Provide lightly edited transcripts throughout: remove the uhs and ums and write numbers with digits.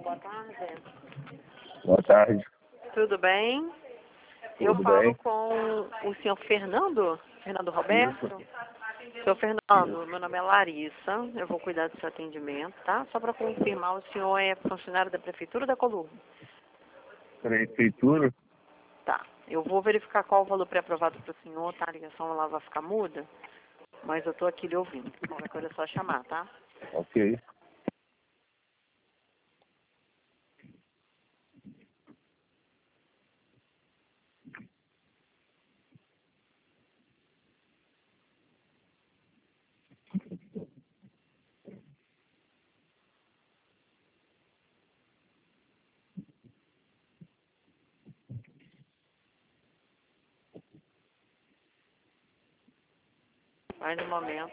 boa tarde. Boa tarde. Tudo bem? Eu Tudo falo bem? com o senhor Fernando Roberto. Isso. Senhor Fernando, meu nome é Larissa, eu vou cuidar do seu atendimento, tá? Só para confirmar, o senhor é funcionário da Prefeitura ou da Coluna? Prefeitura? Tá. Eu vou verificar qual o valor pré-aprovado para o senhor, tá? A ligação ela vai ficar muda, mas eu estou aqui lhe ouvindo. Qualquer coisa é só chamar, tá? Ok. Mais um momento.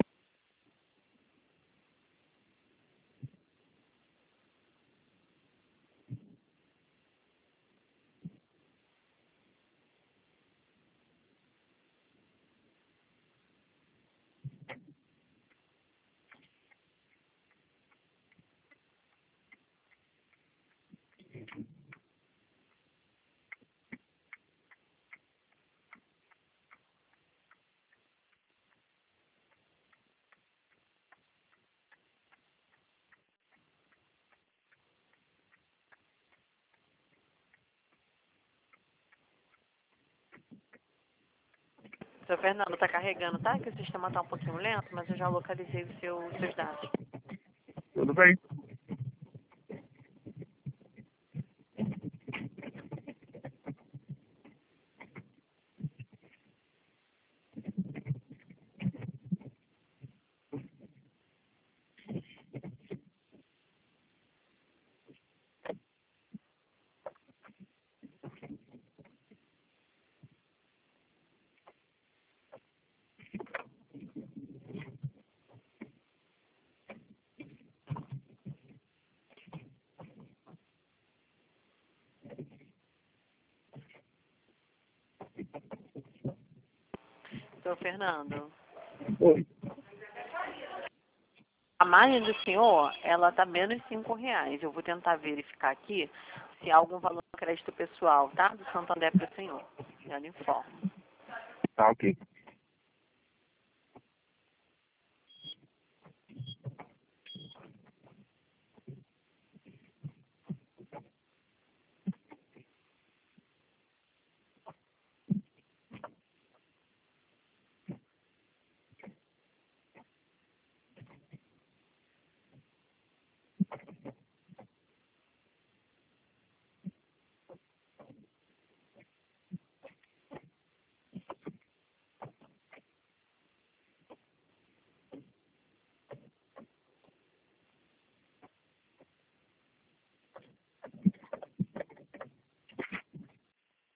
Senhor Fernando, está carregando, tá? Que o sistema está um pouquinho lento, mas eu já localizei os seus dados. Tudo bem? Senhor Fernando, Oi. a margem do senhor, ela está menos R$ 5. Eu vou tentar verificar aqui se há algum valor de crédito pessoal, tá? Do Santander para o senhor. Já lhe informo. Tá ok.